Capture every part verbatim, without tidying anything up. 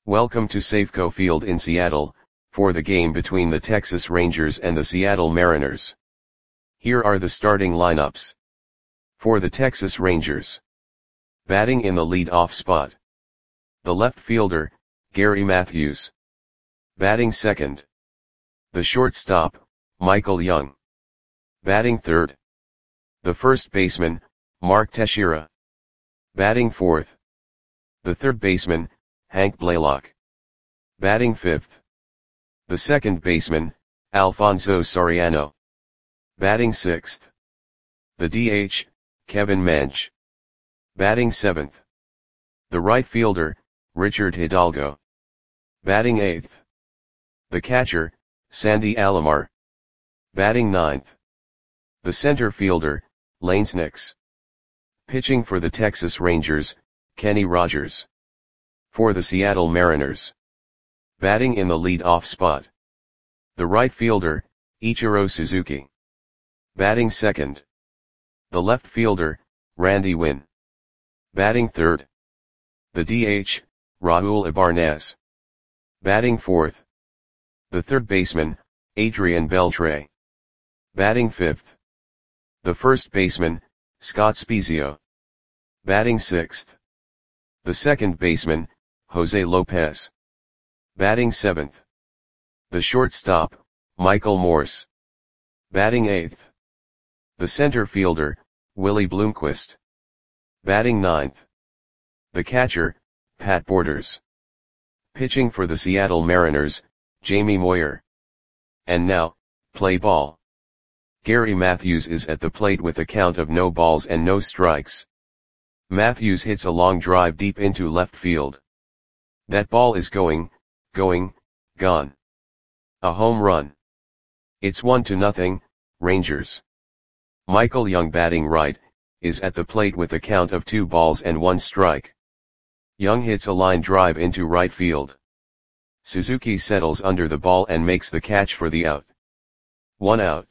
Welcome to Safeco Field in Seattle, for the game between the Texas Rangers and the Seattle Mariners. Here are the starting lineups. For the Texas Rangers. Batting in the lead-off spot. The left fielder, Gary Matthews. Batting second. The shortstop, Michael Young. Batting third. The first baseman, Mark Teixeira. Batting fourth. The third baseman, Hank Blaylock. Batting fifth. The second baseman, Alfonso Soriano. Batting sixth. The D H, Kevin Mench. Batting seventh. The right fielder, Richard Hidalgo. Batting eighth. The catcher, Sandy Alomar. Batting ninth. The center fielder, Lance Nix. Pitching for the Texas Rangers, Kenny Rogers. For the Seattle Mariners. Batting in the lead-off spot. The right fielder, Ichiro Suzuki. Batting second. The left fielder, Randy Winn. Batting third. The D H, Raul Ibarnez. Batting fourth. The third baseman, Adrian Beltre. Batting fifth. The first baseman, Scott Spiezio. Batting sixth. The second baseman, Jose Lopez. Batting seventh. The shortstop, Michael Morse. Batting eighth. The center fielder, Willie Bloomquist. Batting ninth. The catcher, Pat Borders. Pitching for the Seattle Mariners, Jamie Moyer. And now, play ball. Gary Matthews is at the plate with a count of no balls and no strikes. Matthews hits a long drive deep into left field. That ball is going, going, gone. A home run. It's one to nothing, Rangers. Michael Young, batting right, is at the plate with a count of two balls and one strike. Young hits a line drive into right field. Suzuki settles under the ball and makes the catch for the out. One out.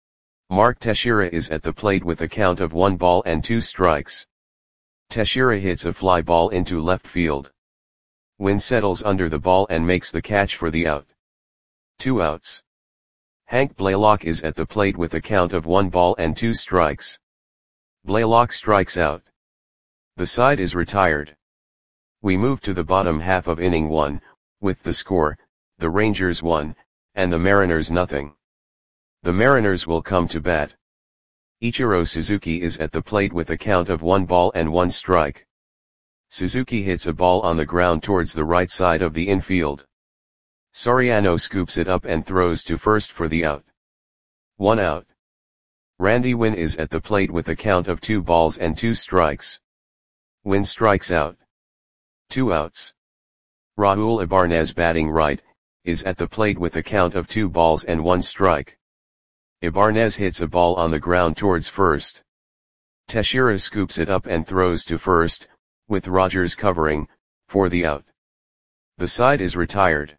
Mark Teixeira is at the plate with a count of one ball and two strikes. Teixeira hits a fly ball into left field. Winn settles under the ball and makes the catch for the out. Two outs. Hank Blaylock is at the plate with a count of one ball and two strikes. Blaylock strikes out. The side is retired. We move to the bottom half of inning one, with the score, the Rangers one, and the Mariners nothing. The Mariners will come to bat. Ichiro Suzuki is at the plate with a count of one ball and one strike. Suzuki hits a ball on the ground towards the right side of the infield. Soriano scoops it up and throws to first for the out. One out. Randy Winn is at the plate with a count of two balls and two strikes. Winn strikes out. Two outs. Raul Ibarnez, batting right, is at the plate with a count of two balls and one strike. Ibarnez hits a ball on the ground towards first. Teixeira scoops it up and throws to first, with Rogers covering, for the out. The side is retired.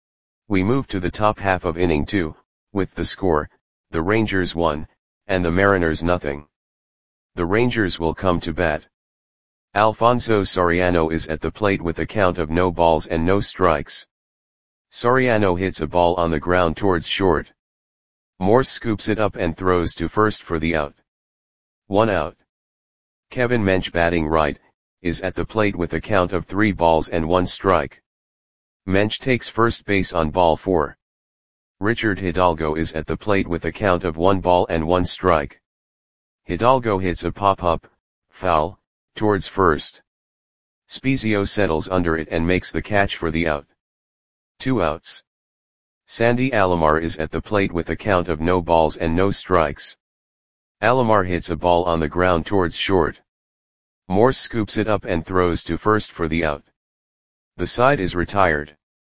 We move to the top half of inning two, with the score, the Rangers one, and the Mariners nothing. The Rangers will come to bat. Alfonso Soriano is at the plate with a count of no balls and no strikes. Soriano hits a ball on the ground towards short. Morse scoops it up and throws to first for the out. One out. Kevin Mench, batting right, is at the plate with a count of three balls and one strike. Mench takes first base on ball four. Richard Hidalgo is at the plate with a count of one ball and one strike. Hidalgo hits a pop-up, foul, towards first. Spiezio settles under it and makes the catch for the out. Two outs. Sandy Alomar is at the plate with a count of no balls and no strikes. Alomar hits a ball on the ground towards short. Morse scoops it up and throws to first for the out. The side is retired.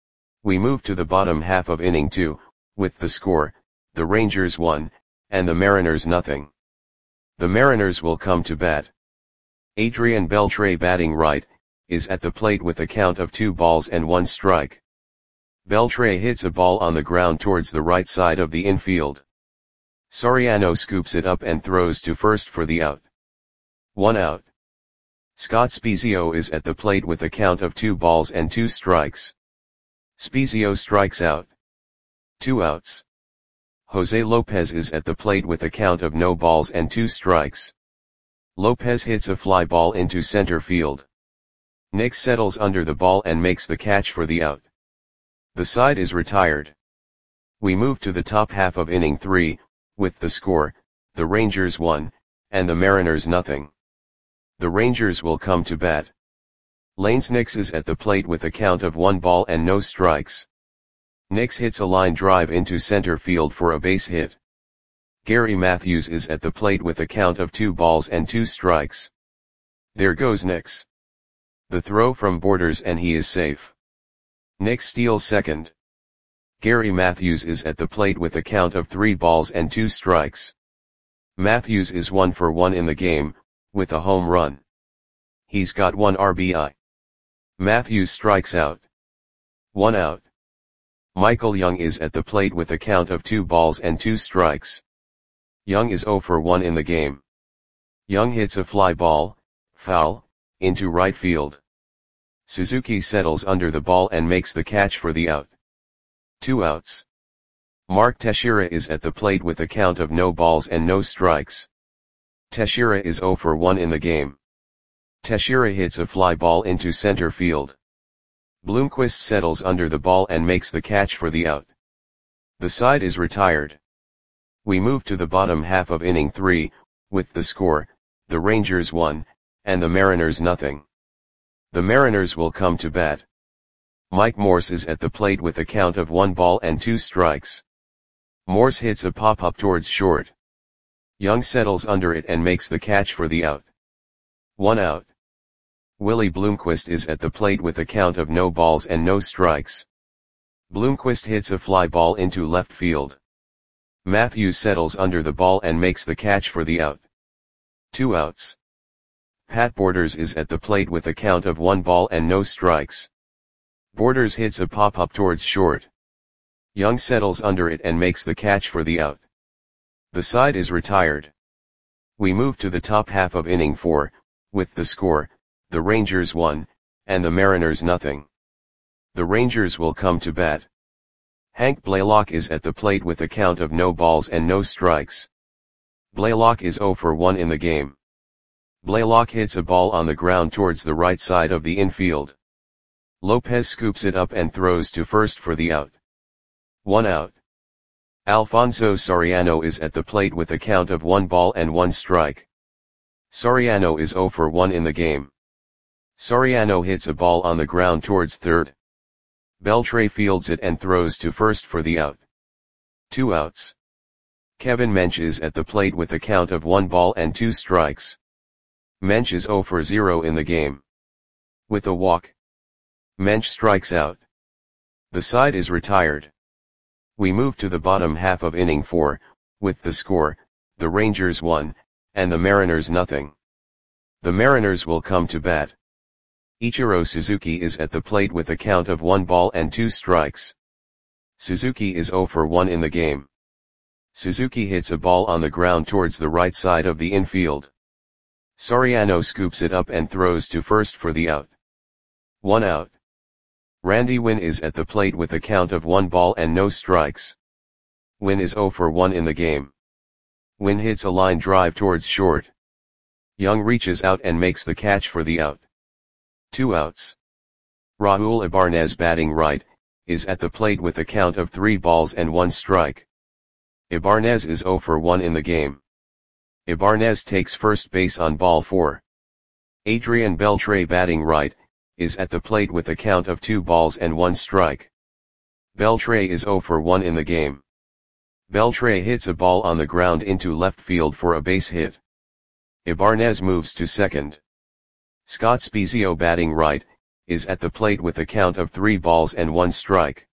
We move to the bottom half of inning two, with the score, the Rangers one, and the Mariners nothing. The Mariners will come to bat. Adrian Beltre, batting right, is at the plate with a count of two balls and one strike. Beltre hits a ball on the ground towards the right side of the infield. Soriano scoops it up and throws to first for the out. One out. Scott Spiezio is at the plate with a count of two balls and two strikes. Spiezio strikes out. Two outs. Jose Lopez is at the plate with a count of no balls and two strikes. Lopez hits a fly ball into center field. Nix settles under the ball and makes the catch for the out. The side is retired. We move to the top half of inning three, with the score, the Rangers one, and the Mariners nothing. The Rangers will come to bat. Lanes Nix is at the plate with a count of one ball and no strikes. Nix hits a line drive into center field for a base hit. Gary Matthews is at the plate with a count of two balls and two strikes. There goes Nix. The throw from Borders and he is safe. Nix steals second. Gary Matthews is at the plate with a count of three balls and two strikes. Matthews is one for one in the game, with a home run. He's got one R B I. Matthews strikes out. One out. Michael Young is at the plate with a count of two balls and two strikes. Young is zero for one in the game. Young hits a fly ball, foul, into right field. Suzuki settles under the ball and makes the catch for the out. Two outs. Mark Teixeira is at the plate with a count of no balls and no strikes. Teixeira is zero for one in the game. Teixeira hits a fly ball into center field. Bloomquist settles under the ball and makes the catch for the out. The side is retired. We move to the bottom half of inning three, with the score, the Rangers one, and the Mariners nothing. The Mariners will come to bat. Mike Morse is at the plate with a count of one ball and two strikes. Morse hits a pop-up towards short. Young settles under it and makes the catch for the out. One out. Willie Bloomquist is at the plate with a count of no balls and no strikes. Bloomquist hits a fly ball into left field. Matthews settles under the ball and makes the catch for the out. Two outs. Pat Borders is at the plate with a count of one ball and no strikes. Borders hits a pop-up towards short. Young settles under it and makes the catch for the out. The side is retired. We move to the top half of inning four, with the score, the Rangers one, and the Mariners nothing. The Rangers will come to bat. Hank Blaylock is at the plate with a count of no balls and no strikes. Blaylock is zero for one in the game. Blaylock hits a ball on the ground towards the right side of the infield. Lopez scoops it up and throws to first for the out. One out. Alfonso Soriano is at the plate with a count of one ball and one strike. Soriano is zero for one in the game. Soriano hits a ball on the ground towards third. Beltre fields it and throws to first for the out. Two outs. Kevin Mench is at the plate with a count of one ball and two strikes. Mench is zero for zero in the game. With a walk, Mench strikes out. The side is retired. We move to the bottom half of inning four, with the score, the Rangers one, and the Mariners nothing. The Mariners will come to bat. Ichiro Suzuki is at the plate with a count of one ball and two strikes. Suzuki is zero for one in the game. Suzuki hits a ball on the ground towards the right side of the infield. Soriano scoops it up and throws to first for the out. One out. Randy Winn is at the plate with a count of one ball and no strikes. Winn is zero for one in the game. Winn hits a line drive towards short. Young reaches out and makes the catch for the out. Two outs. Raul Ibanez, batting right, is at the plate with a count of three balls and one strike. Ibanez is zero for one in the game. Ibanez takes first base on ball four. Adrian Beltre, batting right, is at the plate with a count of two balls and one strike. Beltre is zero for one in the game. Beltre hits a ball on the ground into left field for a base hit. Ibanez moves to second. Scott Spiezio, batting right, is at the plate with a count of three balls and one strike.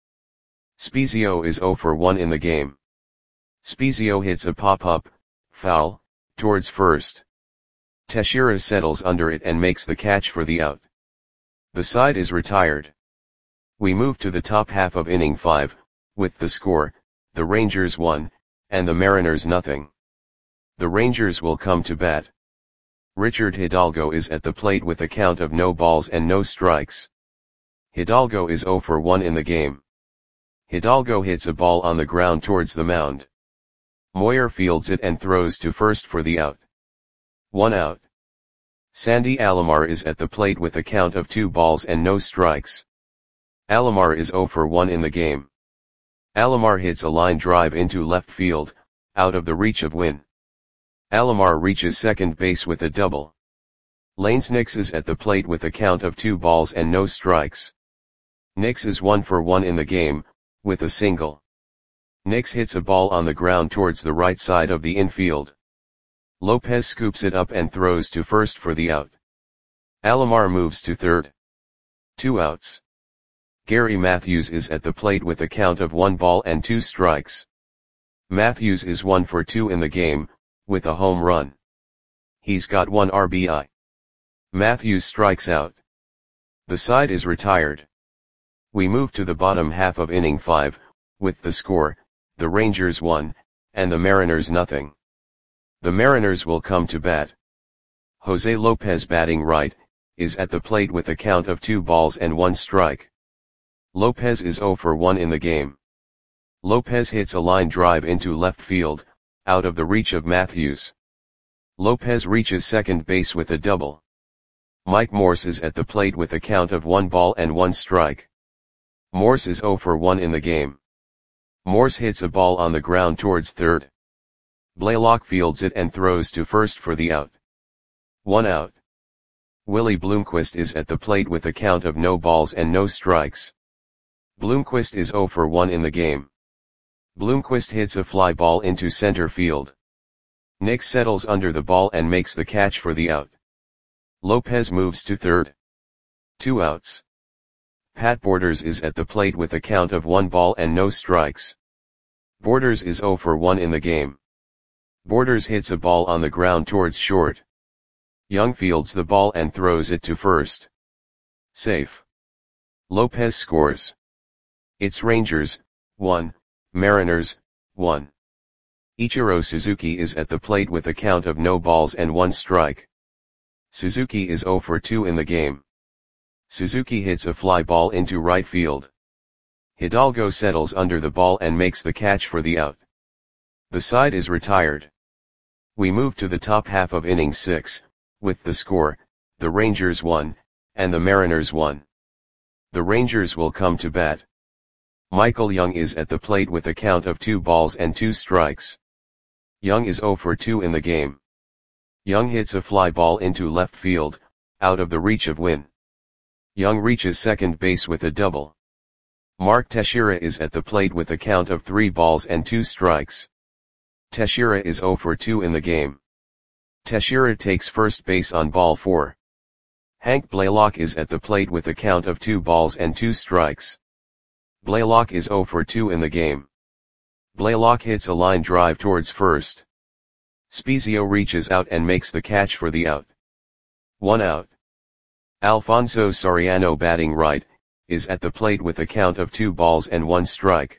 Spiezio is zero for one in the game. Spiezio hits a pop-up, foul, towards first. Teixeira settles under it and makes the catch for the out. The side is retired. We move to the top half of inning five, with the score, the Rangers one, and the Mariners nothing. The Rangers will come to bat. Richard Hidalgo is at the plate with a count of no balls and no strikes. Hidalgo is zero for one in the game. Hidalgo hits a ball on the ground towards the mound. Moyer fields it and throws to first for the out. One out. Sandy Alomar is at the plate with a count of two balls and no strikes. Alomar is zero for one in the game. Alomar hits a line drive into left field, out of the reach of Wynn. Alomar reaches second base with a double. Lanes Nix is at the plate with a count of two balls and no strikes. Nix is one for one in the game, with a single. Nix hits a ball on the ground towards the right side of the infield. Lopez scoops it up and throws to first for the out. Alomar moves to third. Two outs. Gary Matthews is at the plate with a count of one ball and two strikes. Matthews is one for two in the game, with a home run. He's got one R B I. Matthews strikes out. The side is retired. We move to the bottom half of inning five, with the score, the Rangers one, and the Mariners nothing. The Mariners will come to bat. Jose Lopez, batting right, is at the plate with a count of two balls and one strike. Lopez is zero for one in the game. Lopez hits a line drive into left field, out of the reach of Matthews. Lopez reaches second base with a double. Mike Morse is at the plate with a count of one ball and one strike. Morse is zero for one in the game. Morse hits a ball on the ground towards third. Blaylock fields it and throws to first for the out. One out. Willie Bloomquist is at the plate with a count of no balls and no strikes. Bloomquist is zero for one in the game. Bloomquist hits a fly ball into center field. Nix settles under the ball and makes the catch for the out. Lopez moves to third. Two outs. Pat Borders is at the plate with a count of one ball and no strikes. Borders is zero for one in the game. Borders hits a ball on the ground towards short. Young fields the ball and throws it to first. Safe. Lopez scores. It's Rangers, one, Mariners, one. Ichiro Suzuki is at the plate with a count of no balls and one strike. Suzuki is zero for two in the game. Suzuki hits a fly ball into right field. Hidalgo settles under the ball and makes the catch for the out. The side is retired. We move to the top half of inning six, with the score, the Rangers one, and the Mariners one. The Rangers will come to bat. Michael Young is at the plate with a count of two balls and two strikes. Young is zero for two in the game. Young hits a fly ball into left field, out of the reach of Wynn. Young reaches second base with a double. Mark Teixeira is at the plate with a count of three balls and two strikes. Teixeira is zero for two in the game. Teixeira takes first base on ball four. Hank Blaylock is at the plate with a count of two balls and two strikes. Blaylock is zero for two in the game. Blaylock hits a line drive towards first. Spezio reaches out and makes the catch for the out. One out. Alfonso Soriano, batting right, is at the plate with a count of two balls and one strike.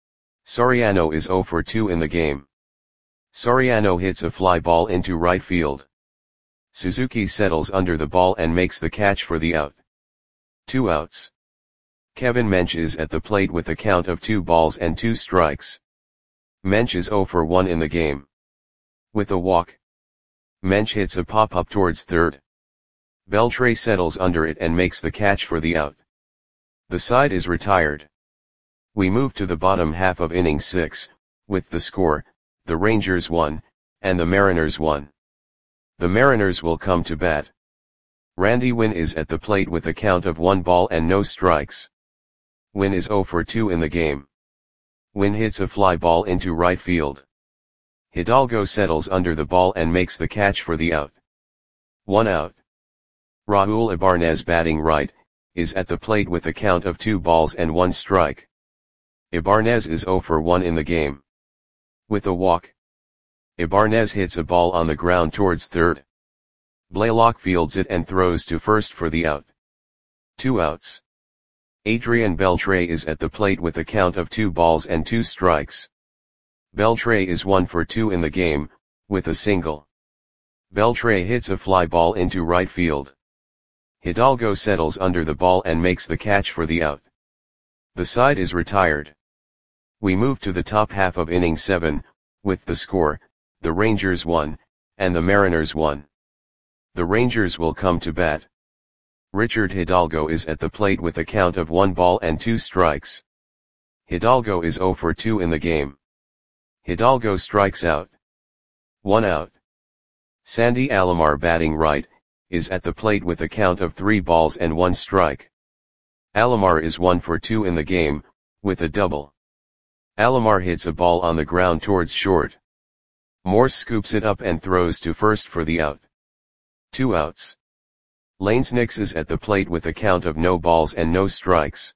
Soriano is zero for two in the game. Soriano hits a fly ball into right field. Suzuki settles under the ball and makes the catch for the out. Two outs. Kevin Mench is at the plate with a count of two balls and two strikes. Mench is zero for one in the game. With a walk. Mench hits a pop-up towards third. Beltre settles under it and makes the catch for the out. The side is retired. We move to the bottom half of inning six, with the score, the Rangers one, and the Mariners one. The Mariners will come to bat. Randy Wynn is at the plate with a count of one ball and no strikes. Wynn is zero for two in the game. Wynn hits a fly ball into right field. Hidalgo settles under the ball and makes the catch for the out. One out. Raul Ibanez, batting right, is at the plate with a count of two balls and one strike. Ibanez is zero for one in the game. With a walk. Ibanez hits a ball on the ground towards third. Blaylock fields it and throws to first for the out. Two outs. Adrian Beltre is at the plate with a count of two balls and two strikes. Beltre is one for two in the game, with a single. Beltre hits a fly ball into right field. Hidalgo settles under the ball and makes the catch for the out. The side is retired. We move to the top half of inning seven, with the score, the Rangers won, and the Mariners won. The Rangers will come to bat. Richard Hidalgo is at the plate with a count of one ball and two strikes. Hidalgo is zero for two in the game. Hidalgo strikes out. One out. Sandy Alomar, batting right, is at the plate with a count of three balls and one strike. Alomar is one for two in the game, with a double. Alomar hits a ball on the ground towards short. Morse scoops it up and throws to first for the out. Two outs. Lanes Nix is at the plate with a count of no balls and no strikes.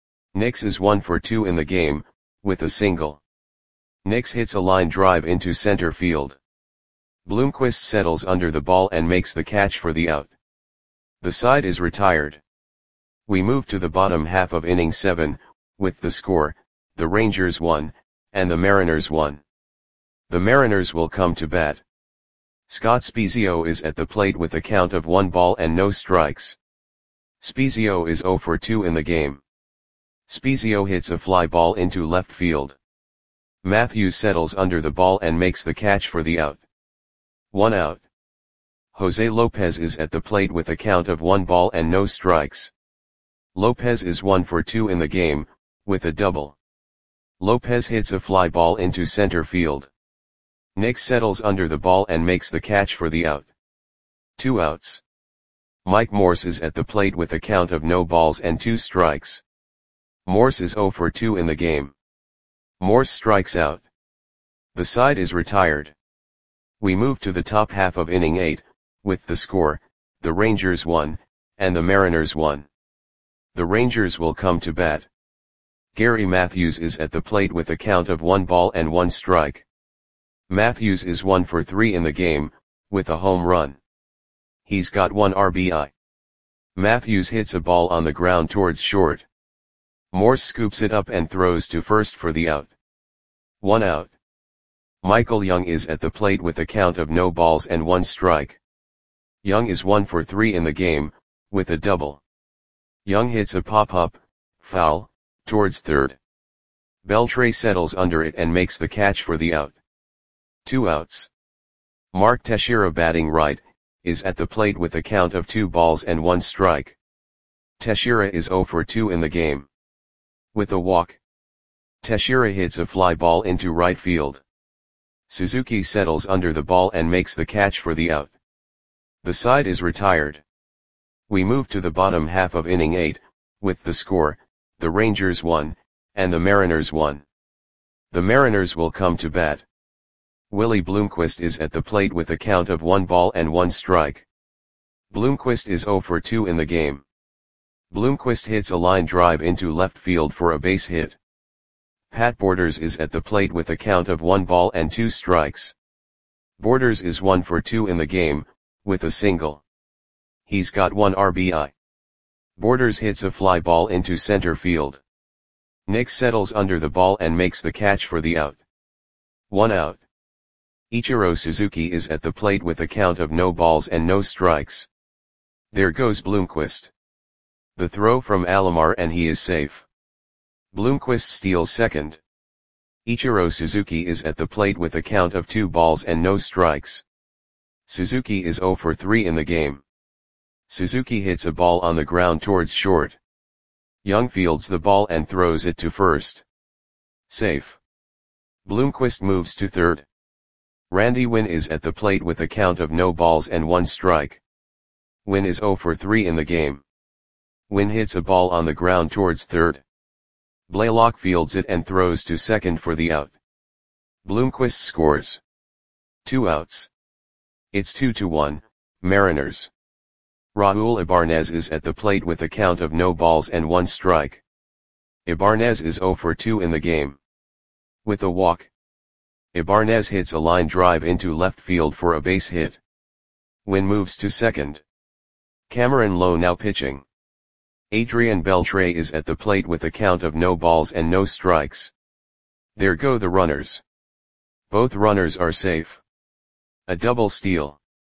Nix is one for two in the game, with a single. Nix hits a line drive into center field. Bloomquist settles under the ball and makes the catch for the out. The side is retired. We move to the bottom half of inning seven, with the score, the Rangers won, and the Mariners won. The Mariners will come to bat. Scott Spiezio is at the plate with a count of one ball and no strikes. Spiezio is zero for two in the game. Spiezio hits a fly ball into left field. Matthews settles under the ball and makes the catch for the out. One out. Jose Lopez is at the plate with a count of one ball and no strikes. Lopez is one for two in the game, with a double. Lopez hits a fly ball into center field. Nix settles under the ball and makes the catch for the out. Two outs. Mike Morse is at the plate with a count of no balls and two strikes. Morse is zero for two in the game. Morse strikes out. The side is retired. We move to the top half of inning eight, with the score, the Rangers won, and the Mariners won. The Rangers will come to bat. Gary Matthews is at the plate with a count of one ball and one strike. Matthews is one for three in the game, with a home run. He's got one R B I. Matthews hits a ball on the ground towards short. Morse scoops it up and throws to first for the out. One out. Michael Young is at the plate with a count of no balls and one strike. Young is one for three in the game, with a double. Young hits a pop-up, foul, towards third. Beltre settles under it and makes the catch for the out. Two outs. Mark Teixeira, batting right, is at the plate with a count of two balls and one strike. Teixeira is zero for two in the game. With a walk. Teixeira hits a fly ball into right field. Suzuki settles under the ball and makes the catch for the out. The side is retired. We move to the bottom half of inning eight, with the score, the Rangers won, and the Mariners won. The Mariners will come to bat. Willie Bloomquist is at the plate with a count of one ball and one strike. Bloomquist is zero for two in the game. Bloomquist hits a line drive into left field for a base hit. Pat Borders is at the plate with a count of one ball and two strikes. Borders is one for two in the game, with a single. He's got one R B I. Borders hits a fly ball into center field. Nix settles under the ball and makes the catch for the out. One out. Ichiro Suzuki is at the plate with a count of no balls and no strikes. There goes Bloomquist. The throw from Alomar and he is safe. Bloomquist steals second. Ichiro Suzuki is at the plate with a count of two balls and no strikes. Suzuki is zero for three in the game. Suzuki hits a ball on the ground towards short. Young fields the ball and throws it to first. Safe. Bloomquist moves to third. Randy Winn is at the plate with a count of no balls and one strike. Winn is zero for three in the game. Winn hits a ball on the ground towards third. Blaylock fields it and throws to second for the out. Bloomquist scores. Two outs. It's two to one, Mariners. Raul Ibanez is at the plate with a count of no balls and one strike. Ibanez is zero for two in the game. With a walk. Ibanez hits a line drive into left field for a base hit. Winn moves to second. Cameron Lowe now pitching. Adrian Beltre is at the plate with a count of no balls and no strikes. There go the runners. Both runners are safe. A double steal.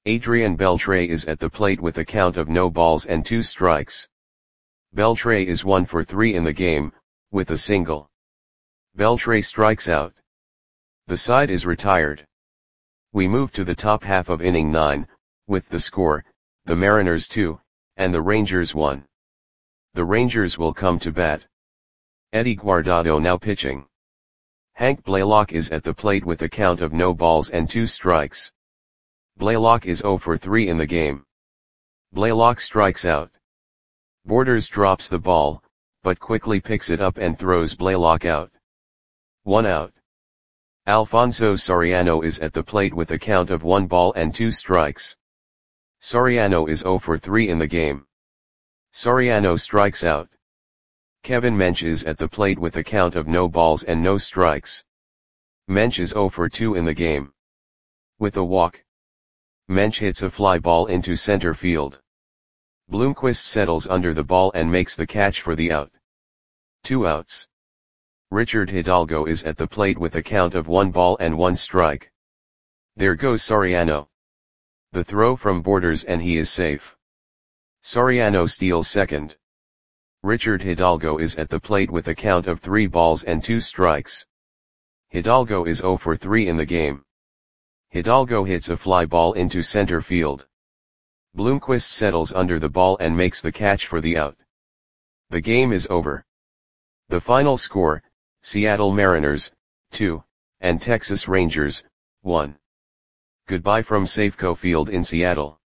Adrian Beltre is at the plate with a count of no balls and two strikes. Beltre is one for three in the game, with a single. Beltre strikes out. The side is retired. We move to the top half of inning nine, with the score, the Mariners two, and the Rangers one. The Rangers will come to bat. Eddie Guardado now pitching. Hank Blaylock is at the plate with a count of no balls and two strikes. Blaylock is zero for three in the game. Blaylock strikes out. Borders drops the ball, but quickly picks it up and throws Blaylock out. One out. Alfonso Soriano is at the plate with a count of one ball and two strikes. Soriano is zero for three in the game. Soriano strikes out. Kevin Mench is at the plate with a count of no balls and no strikes. Mench is zero for two in the game. With a walk, Mench hits a fly ball into center field. Bloomquist settles under the ball and makes the catch for the out. Two outs. Richard Hidalgo is at the plate with a count of one ball and one strike. There goes Soriano. The throw from Borders and he is safe. Soriano steals second. Richard Hidalgo is at the plate with a count of three balls and two strikes. Hidalgo is zero for three in the game. Hidalgo hits a fly ball into center field. Bloomquist settles under the ball and makes the catch for the out. The game is over. The final score, Seattle Mariners, two, and Texas Rangers, one. Goodbye from Safeco Field in Seattle.